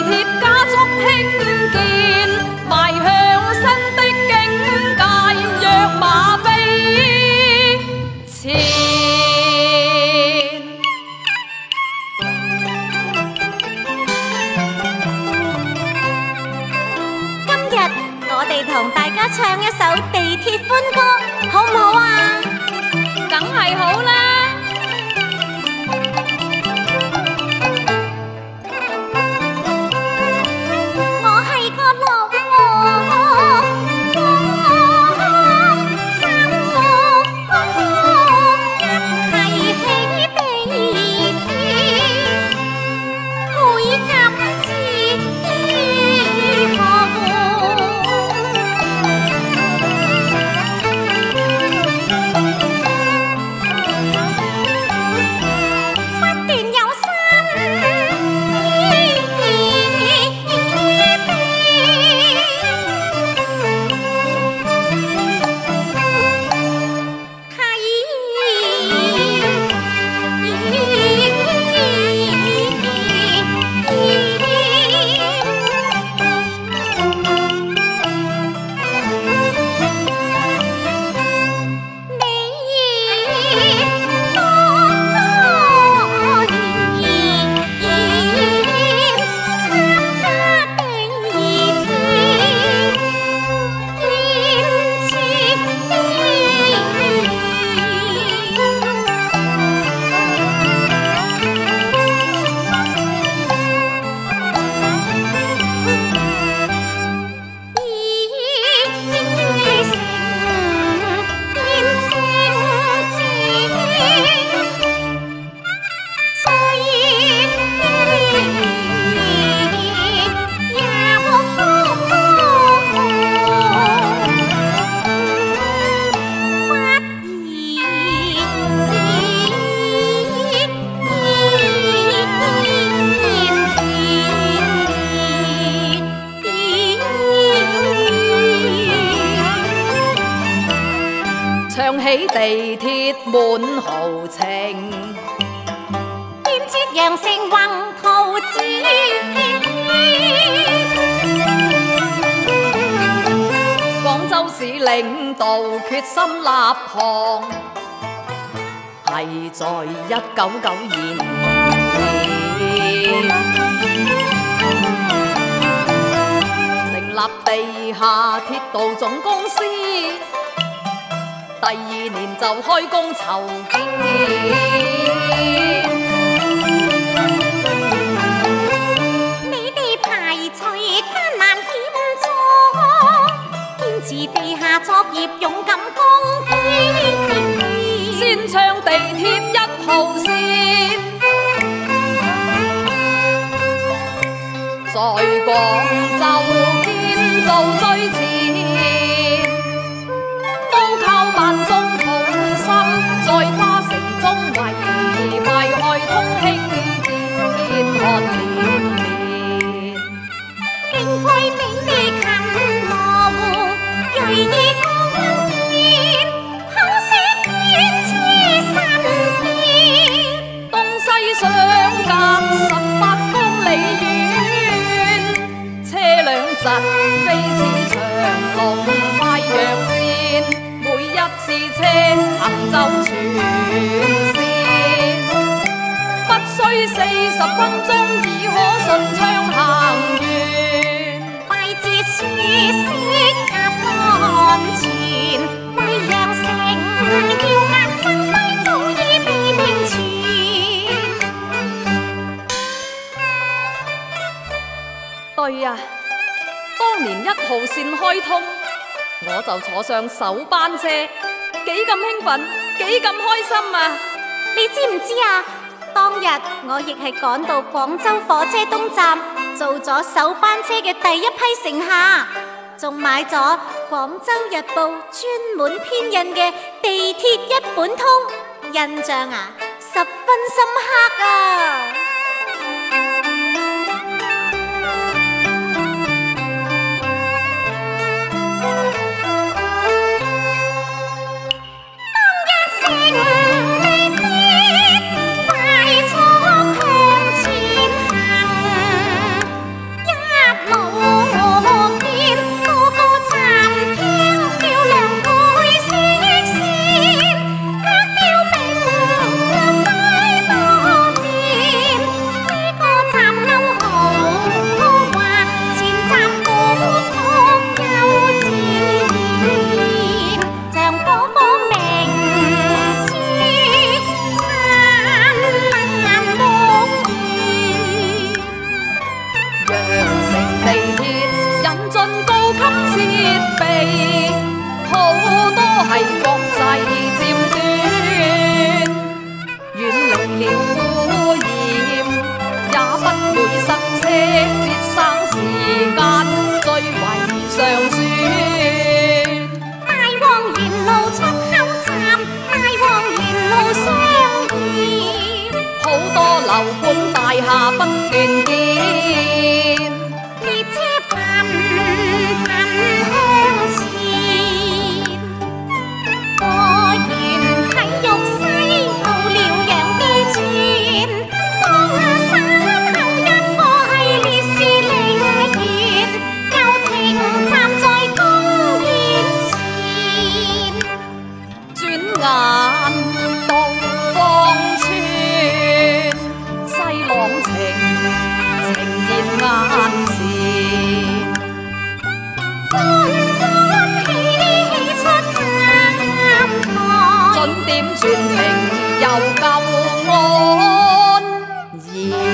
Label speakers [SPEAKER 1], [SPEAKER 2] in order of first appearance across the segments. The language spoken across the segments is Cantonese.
[SPEAKER 1] 鐵加速興建，邁向新的境界，躍馬飛前。
[SPEAKER 2] 今日我哋同大家唱一首地鐵歡歌，好唔好啊？
[SPEAKER 1] 梗係好啦！
[SPEAKER 2] 我係個老婆，三一提起地鐵，配今次不斷有
[SPEAKER 1] 唱起地鐵滿豪情，
[SPEAKER 2] 建設羊城宏圖誌，
[SPEAKER 1] 廣州市領導決心立項，係在1992年成立地下鐵道總公司。第2年就開工籌建，
[SPEAKER 2] 你哋排除艱難險阻，堅持地下作業，勇敢貢獻，
[SPEAKER 1] 先唱地鐵1號線，在廣州建造最前。萬眾同心，在花城中為快開通興建，看連連。
[SPEAKER 2] 敬佩你哋勤羅湖，銳意貢獻，好寫堅持新鐵，
[SPEAKER 1] 東西相隔18公里遠，車輛疾飛似長龍快躍戰。一次車行就全線，不需40分鐘已可順暢行完。
[SPEAKER 2] 快捷舒適及安全，為羊城耀眼爭輝早已被名傳。
[SPEAKER 1] 對啊，當年1號線開通，我就坐上首班車，幾咁興奮，幾咁開心啊！
[SPEAKER 2] 你知唔知啊？當日我亦係趕到廣州火車東站，做咗首班車嘅第一批乘客，仲買咗《廣州日報》專門編印嘅地鐵一本通，印象啊十分深刻啊！
[SPEAKER 1] 不斷見。
[SPEAKER 2] 列車頻頻向前，果然體育西到了樣機前。當山後一個係烈士離現，又停站在公園前。
[SPEAKER 1] 轉眼到芳村，西朗情呈現眼前。
[SPEAKER 2] 歡歡喜喜出站台，
[SPEAKER 1] 準點全程又夠安然。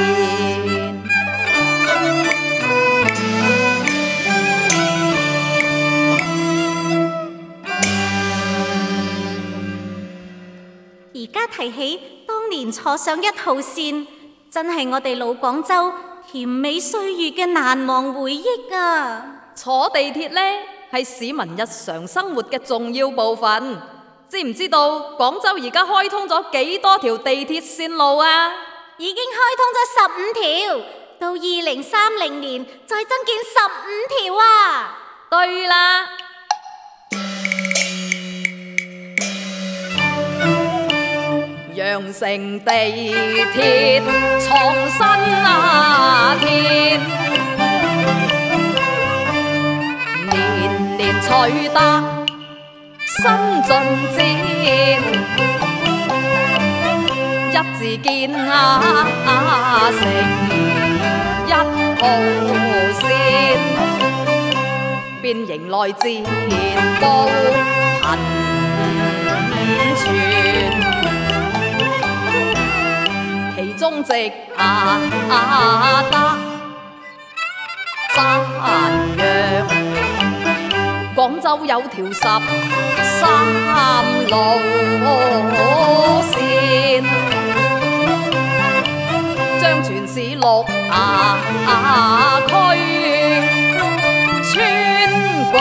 [SPEAKER 2] 而家提起當年坐上1號線，真係我哋老廣州甜美歲月嘅難忘回憶啊！
[SPEAKER 1] 坐地鐵呢，係市民日常生活嘅重要部分。知唔知道廣州而家開通咗幾多條地鐵線路啊？
[SPEAKER 2] 已經開通咗15條，到2030年再增建15條啊！
[SPEAKER 1] 對啦，羊城地鐵創新那天，年年取得新進展，一字建成1號線，變形內戰報頻傳。其中值得讚揚，廣州有條13路線，將全市6區穿過，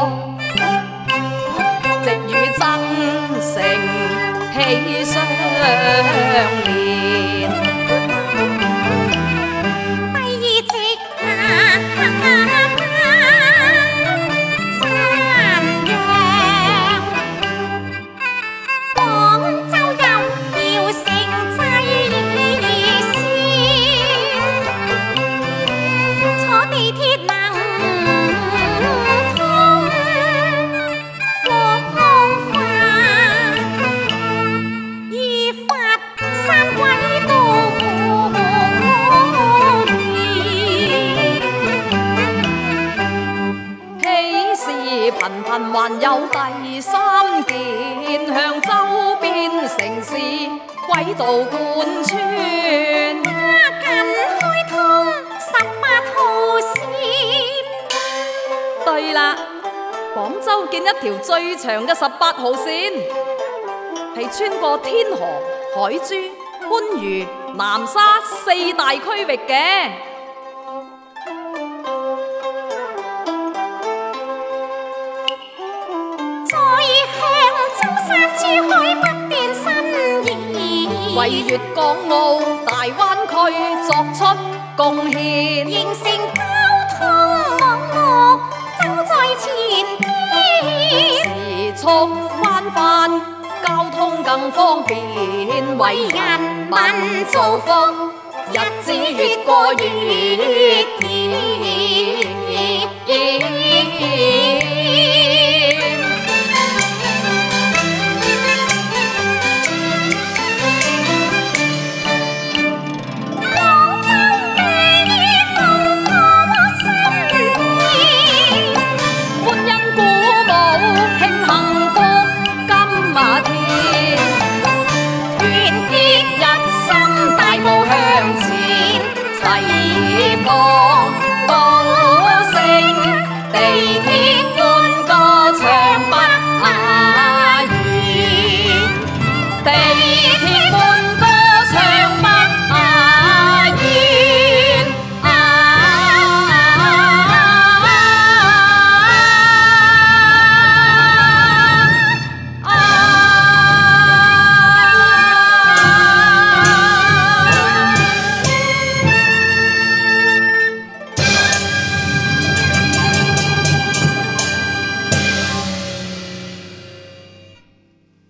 [SPEAKER 1] 直與增城喜相連。
[SPEAKER 2] 第二值得讚揚，廣州有條城際線，坐地鐵能通國安法，依法山軌道可以。
[SPEAKER 1] 喜事頻頻還有第3件，向周邊城市軌道貫穿。
[SPEAKER 2] 加緊開通18號線，
[SPEAKER 1] 對啦，廣州建一條最長嘅18號線，係穿過天河、海珠、番禺、南沙4大區域嘅。
[SPEAKER 2] 再向舟山珠海不斷伸延，
[SPEAKER 1] 為粵港澳大灣區作出貢獻，
[SPEAKER 2] 形成交通網絡走在前邊，
[SPEAKER 1] 時速翻番，交通更方便，為人民造福，日子越過越甜。齊放高聲，地鐵